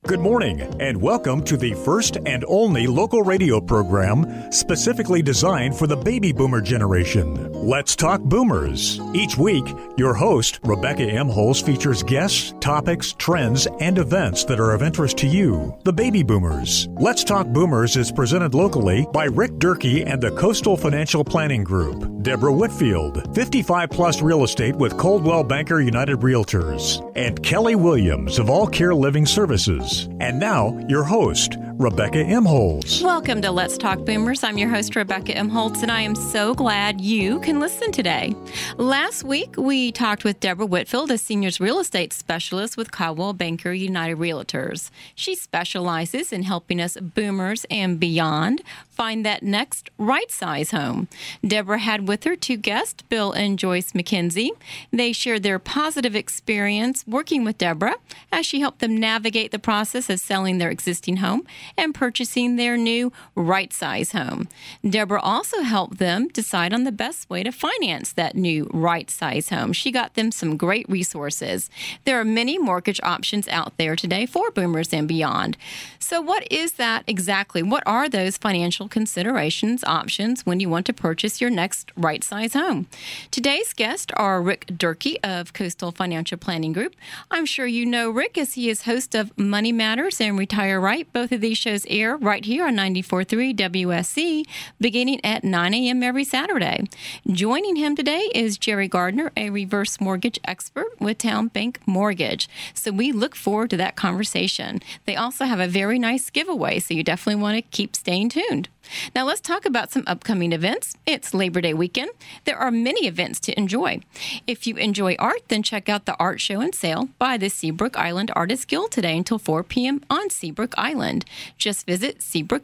Good morning, and welcome to the first and only local radio program specifically designed for the baby boomer generation. Let's Talk Boomers. Each week, your host, Rebecca M. Holz, features guests, topics, trends, and events that are of interest to you, the baby boomers. Let's Talk Boomers is presented locally by Rick Durkee and the Coastal Financial Planning Group, Deborah Whitfield, 55-plus real estate with Coldwell Banker United Realtors, and Kelly Williams of All Care Living Services. And now, your host, Rebecca M. Holz. Welcome to Let's Talk Boomers. I'm your host, Rebecca M. Holz, and I am so glad you can listen today. Last week, we talked with Deborah Whitfield, a seniors real estate specialist with Coldwell Banker United Realtors. She specializes in helping us boomers and beyond find that next right-size home. Deborah had with her two guests, Bill and Joyce McKenzie. They shared their positive experience working with Deborah as she helped them navigate the process of selling their existing home and purchasing their new right-size home. Deborah also helped them decide on the best way to finance that new right-size home. She got them some great resources. There are many mortgage options out there today for boomers and beyond. So what is that exactly? What are those financial considerations, options when you want to purchase your next right-size home? Today's guests are Rick Durkee of Coastal Financial Planning Group. I'm sure you know Rick as he is host of Money Matters and Retire Right. Both of these shows air right here on 94.3 WSC beginning at 9 a.m. every Saturday. Joining him today is Jerry Gardner, a reverse mortgage expert with Town Bank Mortgage. So we look forward to that conversation. They also have a very nice giveaway, so you definitely want to keep staying tuned. Now let's talk about some upcoming events. It's Labor Day weekend. There are many events to enjoy. If you enjoy art, then check out the art show and sale by the Seabrook Island Artists Guild today until 4 p.m. on Seabrook Island. Just visit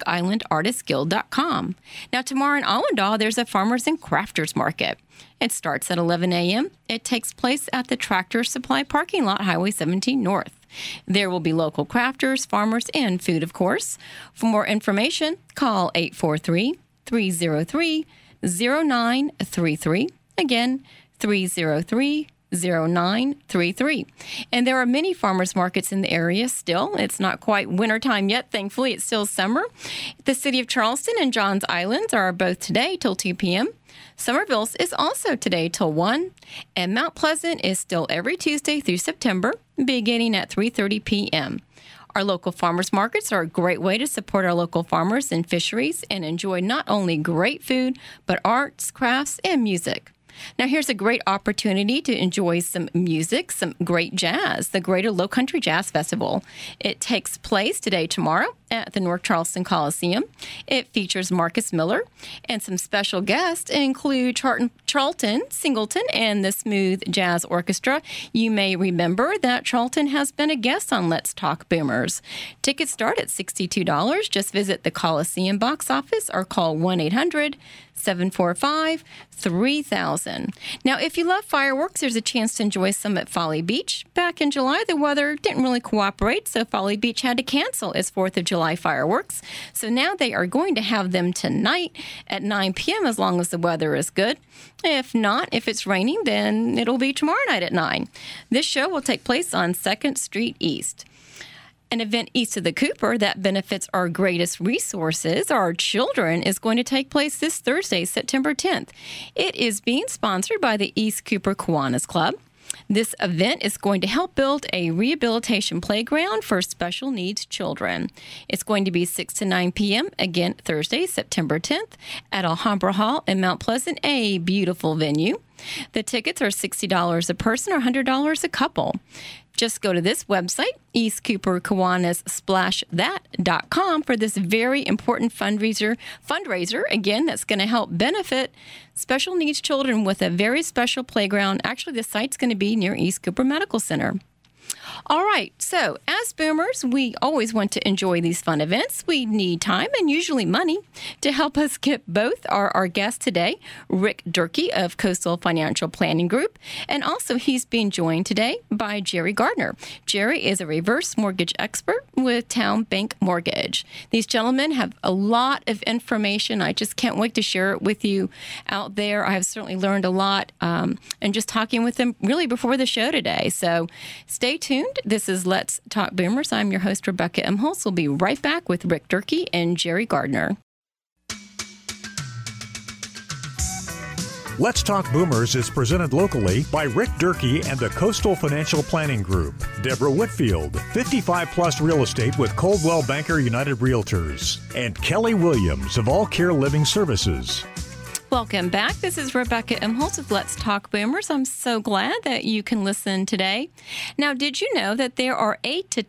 SeabrookIslandArtistsGuild.com. Now tomorrow in Allendale, there's a Farmers and Crafters Market. It starts at 11 a.m. It takes place at the Tractor Supply parking lot, Highway 17 North. There will be local crafters, farmers, and food, of course. For more information, call 843-303-0933. Again, 303-0933. And there are many farmers markets in the area still. It's not quite wintertime yet. Thankfully, it's still summer. The city of Charleston and Johns Islands are both today till 2 p.m. Somerville's is also today till 1, and Mount Pleasant is still every Tuesday through September, beginning at 3:30 p.m. Our local farmers markets are a great way to support our local farmers and fisheries and enjoy not only great food, but arts, crafts, and music. Now, here's a great opportunity to enjoy some music, some great jazz, the Greater Low Country Jazz Festival. It takes place today, tomorrow, at the North Charleston Coliseum. It features Marcus Miller, and some special guests include Charlton Singleton and the Smooth Jazz Orchestra. You may remember that Charlton has been a guest on Let's Talk Boomers. Tickets start at $62. Just visit the Coliseum box office or call 1-800-745-3000. Now, if you love fireworks, there's a chance to enjoy some at Folly Beach. Back in July, the weather didn't really cooperate, so Folly Beach had to cancel its 4th of July fireworks. So now they are going to have them tonight at 9 p.m. as long as the weather is good. If not, if it's raining, then it'll be tomorrow night at 9. This show will take place on 2nd Street East. An event east of the Cooper that benefits our greatest resources, our children, is going to take place this Thursday, September 10th. It is being sponsored by the East Cooper Kiwanis Club. This event is going to help build a rehabilitation playground for special needs children. It's going to be 6 to 9 p.m., again, Thursday, September 10th, at Alhambra Hall in Mount Pleasant, a beautiful venue. The tickets are $60 a person or $100 a couple. Just go to this website, EastCooperKiwanisSplashThat.com, for this very important fundraiser, again, that's going to help benefit special needs children with a very special playground. Actually, the site's going to be near East Cooper Medical Center. All right, so as boomers, we always want to enjoy these fun events. We need time and usually money to help us get both our guest today, Rick Durkee of Coastal Financial Planning Group, and also he's being joined today by Jerry Gardner. Jerry is a reverse mortgage expert with Town Bank Mortgage. These gentlemen have a lot of information. I just can't wait to share it with you out there. I have certainly learned a lot and just talking with them really before the show today. So stay tuned. tuned. This is Let's Talk Boomers. I'm your host, Rebecca Imholtz. We'll be right back with Rick Durkee and Jerry Gardner. Let's Talk Boomers is presented locally by Rick Durkee and the Coastal Financial Planning Group. Deborah Whitfield, 55-plus real estate with Coldwell Banker United Realtors. And Kelly Williams of All Care Living Services. Welcome back. This is Rebecca Imholtz with Let's Talk Boomers. I'm so glad that you can listen today. Now, did you know that there are 8,000 to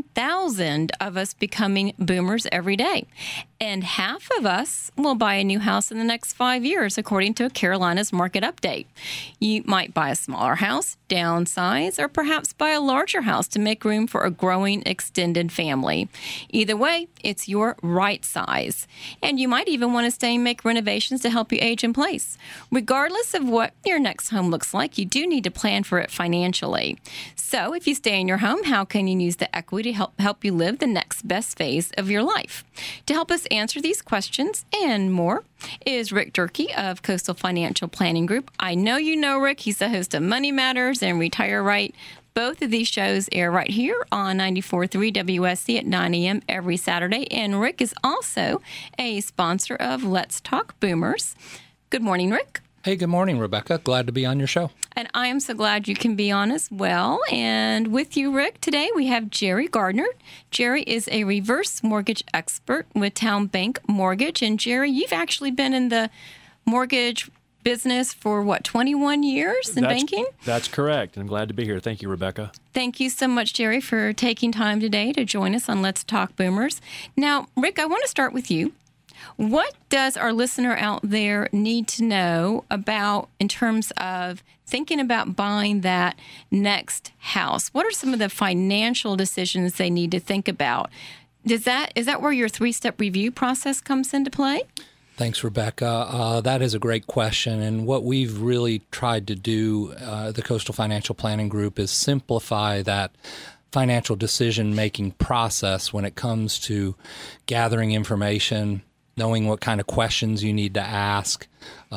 10,000 of us becoming boomers every day? And half of us will buy a new house in the next 5 years, according to Carolina's market update. You might buy a smaller house, downsize, or perhaps buy a larger house to make room for a growing extended family. Either way, it's your right size. And you might even want to stay and make renovations to help you age in place. Regardless of what your next home looks like, you do need to plan for it financially. So if you stay in your home, how can you use the equity to help you live the next best phase of your life? To help us answer these questions and more is Rick Durkee of Coastal Financial Planning Group. I know you know Rick. He's the host of Money Matters and Retire Right. Both of these shows air right here on 94.3 WSC at 9 a.m. every Saturday. And Rick is also a sponsor of Let's Talk Boomers. Good morning, Rick. Hey, good morning, Rebecca. Glad to be on your show. And I am so glad you can be on as well. And with you, Rick, today we have Jerry Gardner. Jerry is a reverse mortgage expert with Town Bank Mortgage. And Jerry, you've actually been in the mortgage business for, 21 years in banking? That's correct. I'm glad to be here. Thank you, Rebecca. Thank you so much, Jerry, for taking time today to join us on Let's Talk Boomers. Now, Rick, I want to start with you. What does our listener out there need to know about in terms of thinking about buying that next house? What are some of the financial decisions they need to think about? Is that where your 3-step review process comes into play? Thanks, Rebecca. That is a great question. And what we've really tried to do, the Coastal Financial Planning Group, is simplify that financial decision-making process when it comes to gathering information, knowing what kind of questions you need to ask,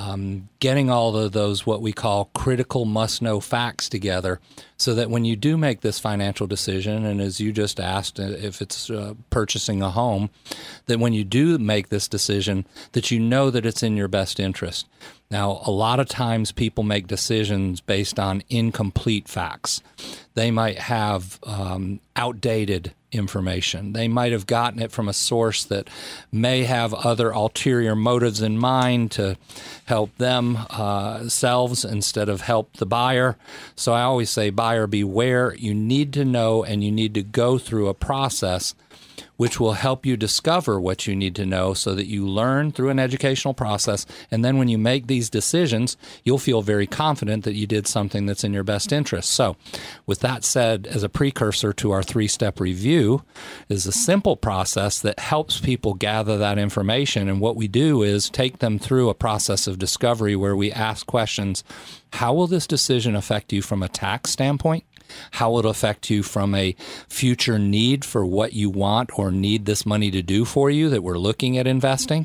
getting all of those what we call critical must-know facts together so that when you do make this financial decision, and as you just asked, if it's purchasing a home, that when you do make this decision, that you know that it's in your best interest. Now, a lot of times people make decisions based on incomplete facts. They might have outdated information. They might have gotten it from a source that may have other ulterior motives in mind to help themselves instead of help the buyer. So I always say, buyer beware. You need to know, and you need to go through a process which will help you discover what you need to know so that you learn through an educational process. And then when you make these decisions, you'll feel very confident that you did something that's in your best interest. So with that said, as a precursor to our 3-step review is a simple process that helps people gather that information. And what we do is take them through a process of discovery where we ask questions. How will this decision affect you from a tax standpoint? How will it affect you from a future need for what you want or need this money to do for you that we're looking at investing?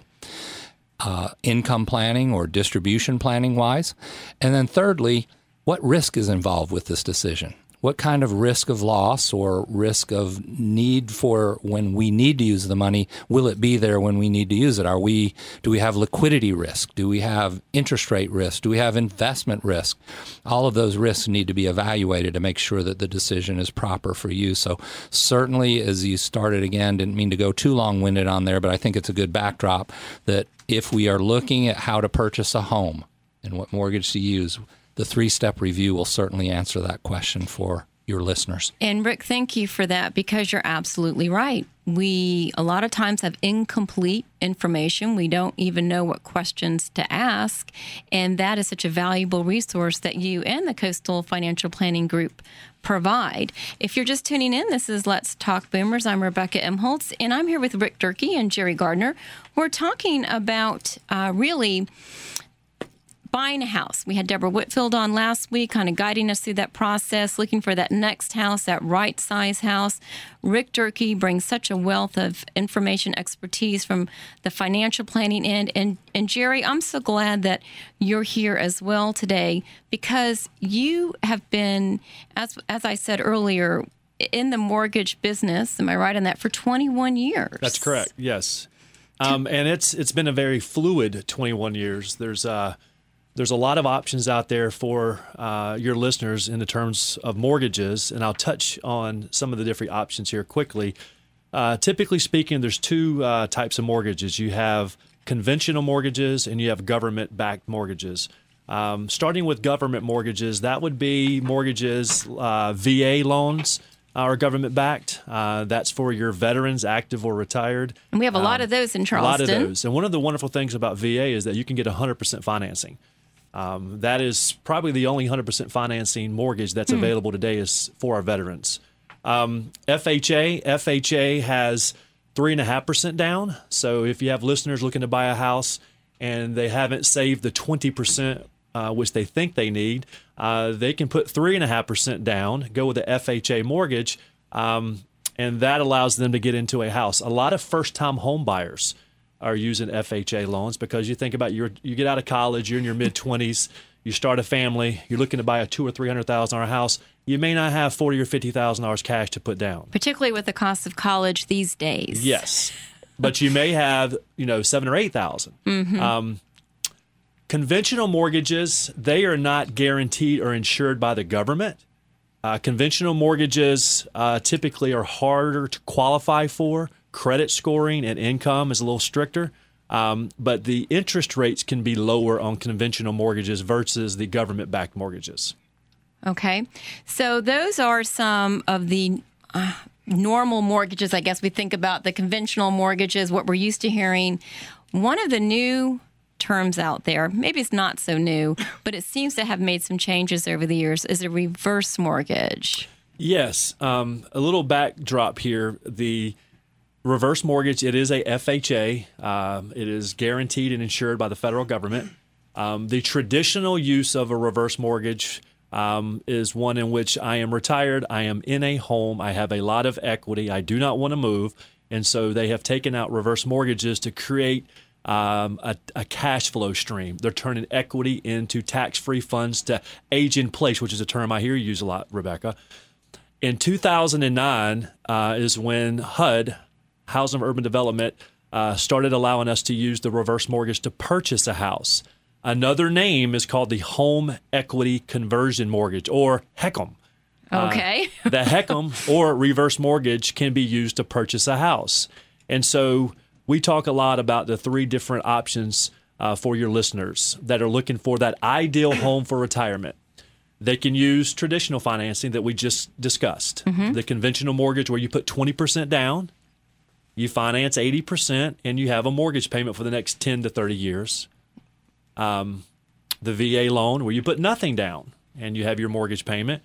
Income planning or distribution planning wise. And then thirdly, what risk is involved with this decision? What kind of risk of loss or risk of need for when we need to use the money, will it be there when we need to use it? Do we have liquidity risk? Do we have interest rate risk? Do we have investment risk? All of those risks need to be evaluated to make sure that the decision is proper for you. So certainly, as you started again, didn't mean to go too long-winded on there, but I think it's a good backdrop that if we are looking at how to purchase a home and what mortgage to use, the 3-step review will certainly answer that question for your listeners. And Rick, thank you for that, because you're absolutely right. We a lot of times have incomplete information. We don't even know what questions to ask. And that is such a valuable resource that you and the Coastal Financial Planning Group provide. If you're just tuning in, this is Let's Talk Boomers. I'm Rebecca Imholtz, and I'm here with Rick Durkee and Jerry Gardner. We're talking about really buying a house. We had Deborah Whitfield on last week, kind of guiding us through that process, looking for that next house, that right size house. Rick Durkee brings such a wealth of information, expertise from the financial planning end. And Jerry, I'm so glad that you're here as well today, because you have been, as I said earlier, in the mortgage business. Am I right on that? For 21 years. That's correct. Yes. And it's been a very fluid 21 years. There's a lot of options out there for your listeners in the terms of mortgages, and I'll touch on some of the different options here quickly. Typically speaking, there's two types of mortgages. You have conventional mortgages and you have government-backed mortgages. Starting with government mortgages, that would be mortgages, VA loans are government-backed. That's for your veterans, active or retired. And we have a lot of those in Charleston. A lot of those. And one of the wonderful things about VA is that you can get 100% financing. That is probably the only 100% financing mortgage that's available today is for our veterans. FHA has 3.5% down. So if you have listeners looking to buy a house and they haven't saved the 20%, which they think they need, they can put 3.5% down, go with the FHA mortgage, and that allows them to get into a house. A lot of first-time home buyers are using FHA loans because you think about you get out of college, you're in your mid-20s, you start a family, you're looking to buy a $2,000 or $300,000 house. You may not have $40,000 or $50,000 cash to put down, particularly with the cost of college these days. Yes, but you may have $7,000 or $8,000. Conventional mortgages, they are not guaranteed or insured by the government. Conventional mortgages typically are harder to qualify for. Credit scoring and income is a little stricter. But the interest rates can be lower on conventional mortgages versus the government-backed mortgages. Okay. So those are some of the normal mortgages. I guess we think about the conventional mortgages, what we're used to hearing. One of the new terms out there, maybe it's not so new, but it seems to have made some changes over the years, is a reverse mortgage. Yes. A little backdrop here. The reverse mortgage, it is a FHA. It is guaranteed and insured by the federal government. The traditional use of a reverse mortgage is one in which I am retired, I am in a home, I have a lot of equity, I do not want to move, and so they have taken out reverse mortgages to create a cash flow stream. They're turning equity into tax-free funds to age in place, which is a term I hear you use a lot, Rebecca. In 2009 is when HUD, Housing and Urban Development, started allowing us to use the reverse mortgage to purchase a house. Another name is called the Home Equity Conversion Mortgage, or HECM. Okay. The HECM, or reverse mortgage, can be used to purchase a house. And so we talk a lot about the three different options for your listeners that are looking for that ideal home for retirement. They can use traditional financing that we just discussed. The conventional mortgage where you put 20% down, you finance 80%, and you have a mortgage payment for the next 10 to 30 years. The VA loan where you put nothing down and you have your mortgage payment.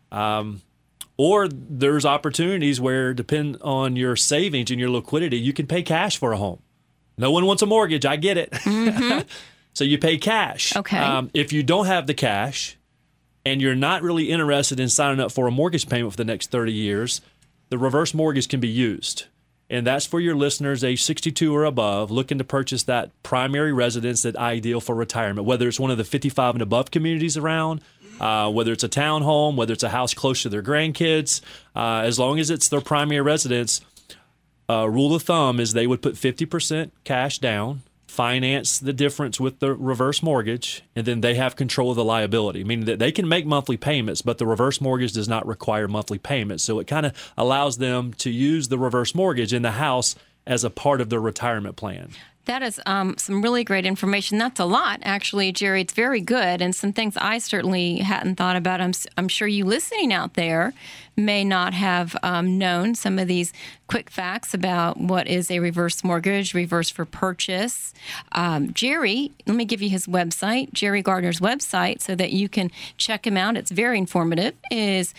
Or there's opportunities where, depending on your savings and your liquidity, you can pay cash for a home. No one wants a mortgage. I get it. So you pay cash. Okay. If you don't have the cash and you're not really interested in signing up for a mortgage payment for the next 30 years, the reverse mortgage can be used. And that's for your listeners age 62 or above looking to purchase that primary residence that's ideal for retirement, whether it's one of the 55 and above communities around, whether it's a townhome, whether it's a house close to their grandkids. As long as it's their primary residence, rule of thumb is they would put 50% cash down, finance the difference with the reverse mortgage, and then they have control of the liability, meaning that they can make monthly payments, but the reverse mortgage does not require monthly payments. So it kind of allows them to use the reverse mortgage in the house as a part of their retirement plan. That is some really great information. That's a lot, actually, Jerry. It's very good, and some things I certainly hadn't thought about. I'm sure you listening out there may not have known some of these quick facts about what is a reverse mortgage, reverse for purchase. Jerry, let me give you his website, Jerry Gardner's website, so that you can check him out. It's very informative. Is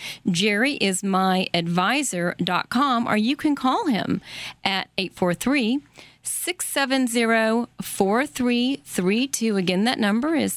jerryismyadvisor.com, or you can call him at 843-670-4332. Again, that number is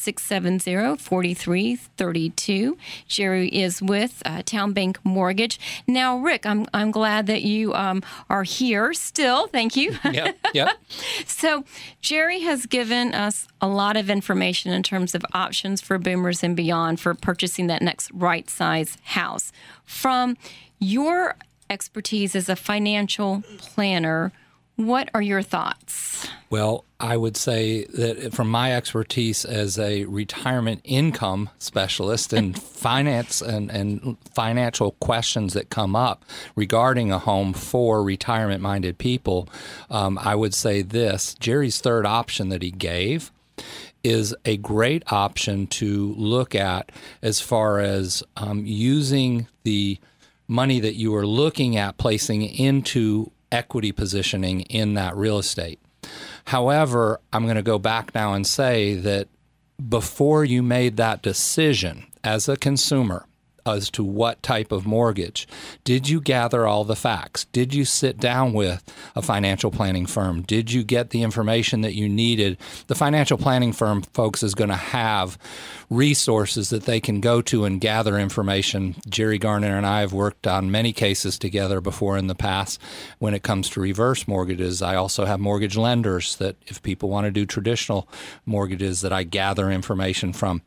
670-4332. Jerry is with Town Bank Mortgage. Now, Rick, I'm glad that you are here still. Thank you. Yep. So Jerry has given us a lot of information in terms of options for boomers and beyond for purchasing that next right size house. From your expertise as a financial planner, what are your thoughts? Well, I would say that from my expertise as a retirement income specialist and finance and financial questions that come up regarding a home for retirement-minded people, I would say this. Jerry's third option that he gave is a great option to look at as far as using the money that you are looking at placing into equity positioning in that real estate. However, I'm going to go back now and say that before you made that decision as a consumer as to what type of mortgage, did you gather all the facts? Did you sit down with a financial planning firm? Did you get the information that you needed? The financial planning firm, folks, is going to have resources that they can go to and gather information. Jerry Garner and I have worked on many cases together before in the past when it comes to reverse mortgages. I also have mortgage lenders that if people want to do traditional mortgages that I gather information from.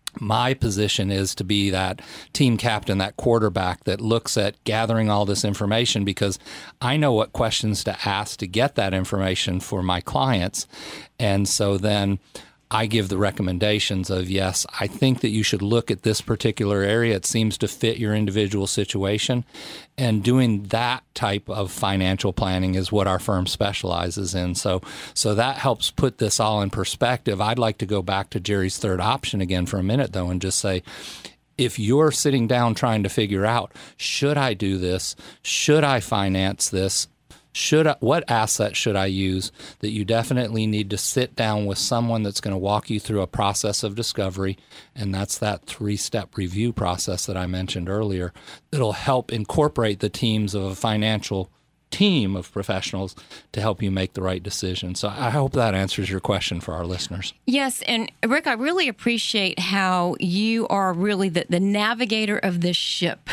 My position is to be that team captain, that quarterback that looks at gathering all this information because I know what questions to ask to get that information for my clients. And so then I give the recommendations of, yes, I think that you should look at this particular area. It seems to fit your individual situation. And doing that type of financial planning is what our firm specializes in. So that helps put this all in perspective. I'd like to go back to Jerry's third option again for a minute, though, and just say, if you're sitting down trying to figure out, should I do this? Should I finance this? What asset should I use? That you definitely need to sit down with someone that's going to walk you through a process of discovery, and that's that 3-step review process that I mentioned earlier. It'll help incorporate the teams of a financial team of professionals to help you make the right decision. So I hope that answers your question for our listeners. Yes, and Rick, I really appreciate how you are really the navigator of this ship.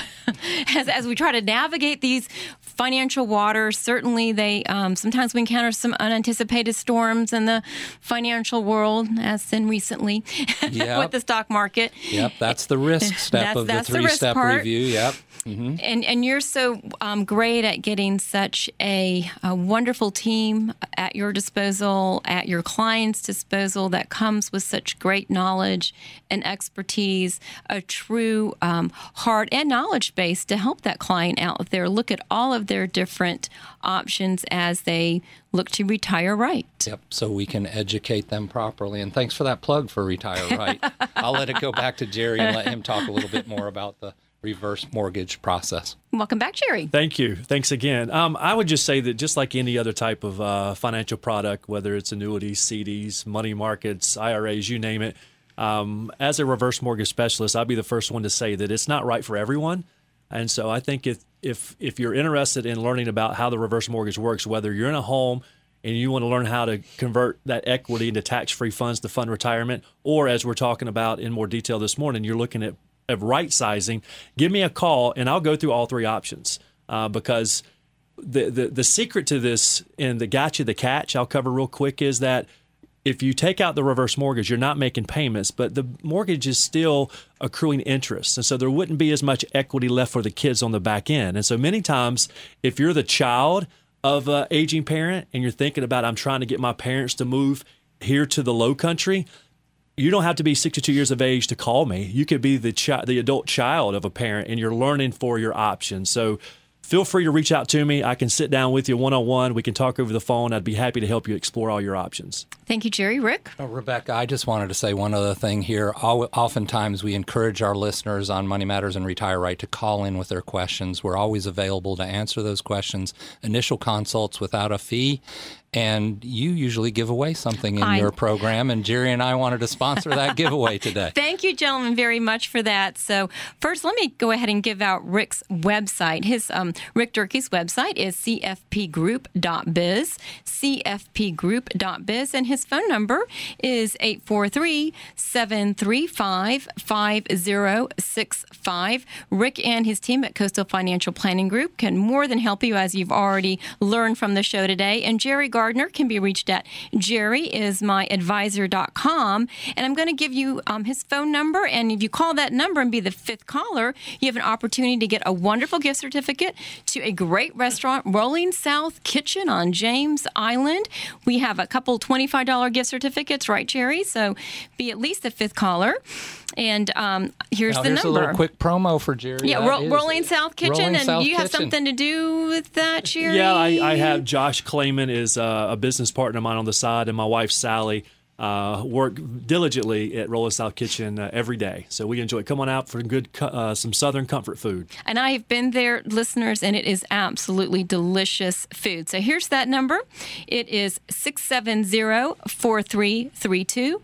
As we try to navigate these financial waters, certainly they sometimes we encounter some unanticipated storms in the financial world, as in recently with the stock market. Yep, that's the risk step of the 3-step review. Yep. Mm-hmm. And you're so great at getting such a wonderful team at your disposal, at your client's disposal that comes with such great knowledge and expertise, a true heart and knowledge base to help that client out there look at all of their different options as they look to retire right. Yep, so we can educate them properly. And thanks for that plug for Retire Right. I'll let it go back to Jerry and let him talk a little bit more about the reverse mortgage process. Welcome back, Jerry. Thank you. Thanks again. I would just say that just like any other type of financial product, whether it's annuities, CDs, money markets, IRAs, you name it, as a reverse mortgage specialist, I'll be the first one to say that it's not right for everyone. And so I think if you're interested in learning about how the reverse mortgage works, whether you're in a home and you want to learn how to convert that equity into tax-free funds to fund retirement, or as we're talking about in more detail this morning, you're looking at right sizing, give me a call and I'll go through all 3 options because the secret to this and the catch I'll cover real quick is that if you take out the reverse mortgage, you're not making payments, but the mortgage is still accruing interest. And so there wouldn't be as much equity left for the kids on the back end. And so many times, if you're the child of an aging parent and you're thinking about, I'm trying to get my parents to move here to the low country, you don't have to be 62 years of age to call me. You could be the adult child of a parent, and you're learning for your options. So feel free to reach out to me. I can sit down with you one-on-one. We can talk over the phone. I'd be happy to help you explore all your options. Thank you, Jerry. Rick? Rebecca, I just wanted to say one other thing here. Oftentimes we encourage our listeners on Money Matters and Retire Right to call in with their questions. We're always available to answer those questions. Initial consults without a fee. And you usually give away something in your program, and Jerry and I wanted to sponsor that giveaway today. Thank you, gentlemen, very much for that. So first, let me go ahead and give out Rick's website. His Rick Durkee's website is cfpgroup.biz, cfpgroup.biz, and his phone number is 843-735-5065. Rick and his team at Coastal Financial Planning Group can more than help you, as you've already learned from the show today. And Jerry Garner Gardner can be reached at jerryismyadvisor.com. And I'm going to give you his phone number. And if you call that number and be the fifth caller, you have an opportunity to get a wonderful gift certificate to a great restaurant, Rolling South Kitchen on James Island. We have a couple $25 gift certificates, right, Jerry? So be at least the fifth caller. And here's the number. A little quick promo for Jerry. Yeah, Rolling South Kitchen. And you have something to do with that, Jerry? Yeah, I have. Josh Clayman is a business partner of mine on the side, and my wife, Sally, work diligently at Rolling South Kitchen every day. So we enjoy it. Come on out for good, some Southern comfort food. And I have been there, listeners, and it is absolutely delicious food. So here's that number. It is 670-4332,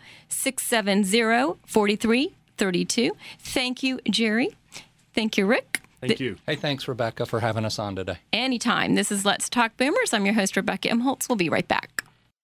670-4332. Thank you, Jerry. Thank you, Rick. Thank you. Hey, thanks, Rebecca, for having us on today. Anytime. This is Let's Talk Boomers. I'm your host, Rebecca M. Holtz. We'll be right back.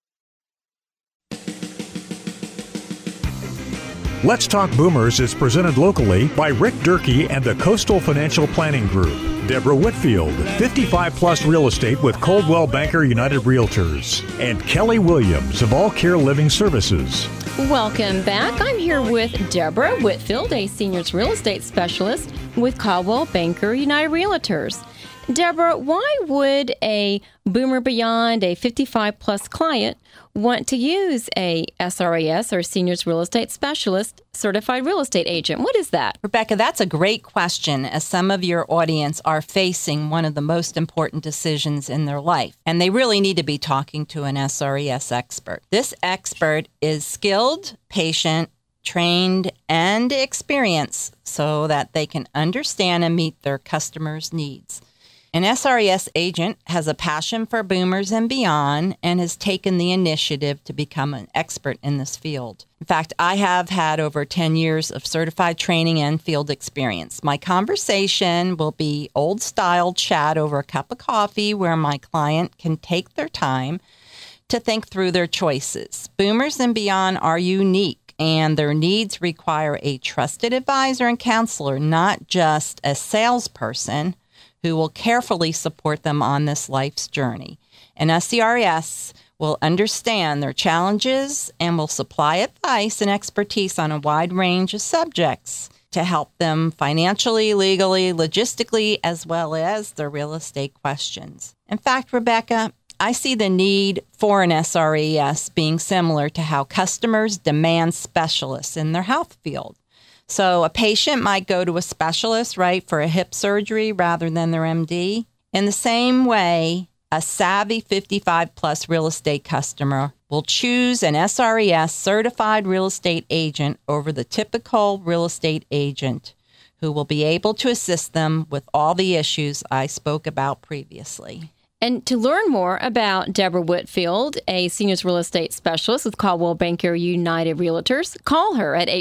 Let's Talk Boomers is presented locally by Rick Durkee and the Coastal Financial Planning Group. Deborah Whitfield, 55-plus real estate with Coldwell Banker United Realtors. And Kelly Williams of All Care Living Services. Welcome back. I'm here with Deborah Whitfield, a seniors real estate specialist with Coldwell Banker United Realtors. Deborah, why would a Boomer Beyond, a 55-plus client, want to use a SRES, or Seniors Real Estate Specialist, certified real estate agent? What is that? Rebecca, that's a great question, as some of your audience are facing one of the most important decisions in their life, and they really need to be talking to an SRES expert. This expert is skilled, patient, trained, and experienced so that they can understand and meet their customers' needs. An SRES agent has a passion for boomers and beyond and has taken the initiative to become an expert in this field. In fact, I have had over 10 years of certified training and field experience. My conversation will be old-style chat over a cup of coffee where my client can take their time to think through their choices. Boomers and beyond are unique, and their needs require a trusted advisor and counselor, not just a salesperson who will carefully support them on this life's journey. An SRES will understand their challenges and will supply advice and expertise on a wide range of subjects to help them financially, legally, logistically, as well as their real estate questions. In fact, Rebecca, I see the need for an SRES being similar to how customers demand specialists in their health field. So a patient might go to a specialist, right, for a hip surgery rather than their MD. In the same way, a savvy 55-plus real estate customer will choose an SRES certified real estate agent over the typical real estate agent who will be able to assist them with all the issues I spoke about previously. And to learn more about Deborah Whitfield, a seniors real estate specialist with Coldwell Banker United Realtors, call her at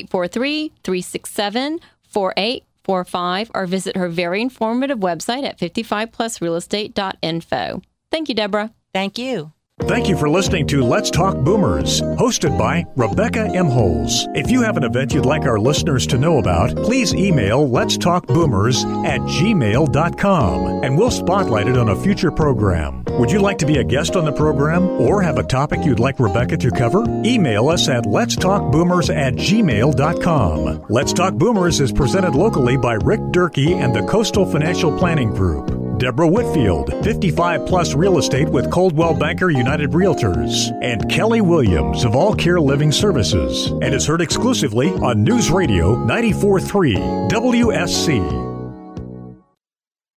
843-367-4845 or visit her very informative website at 55plusrealestate.info. Thank you, Deborah. Thank you. Thank you for listening to Let's Talk Boomers, hosted by Rebecca M. Holtz. If you have an event you'd like our listeners to know about, please email letstalkboomers@gmail.com, and we'll spotlight it on a future program. Would you like to be a guest on the program or have a topic you'd like Rebecca to cover? Email us at letstalkboomers@gmail.com. Let's Talk Boomers is presented locally by Rick Durkee and the Coastal Financial Planning Group. Deborah Whitfield, 55-plus real estate with Coldwell Banker United Realtors, and Kelly Williams of All Care Living Services, and is heard exclusively on News Radio 94.3 WSC.